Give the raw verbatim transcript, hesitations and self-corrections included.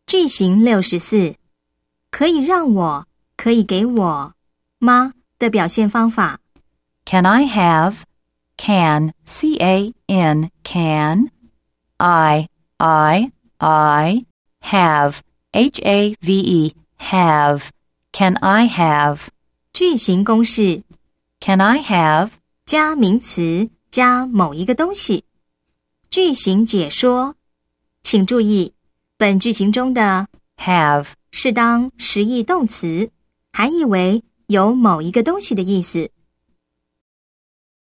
句型六十四，可以让我，可以给我吗的表现方法。 Can I have, can, C A N, can, I, I, I, have, H A V E, have, can I have. 句型公式 Can I have, 加名词加某一个东西。句型解说，请注意，本句型中的 have, 是当实义动词，含义为有某一个东西的意思。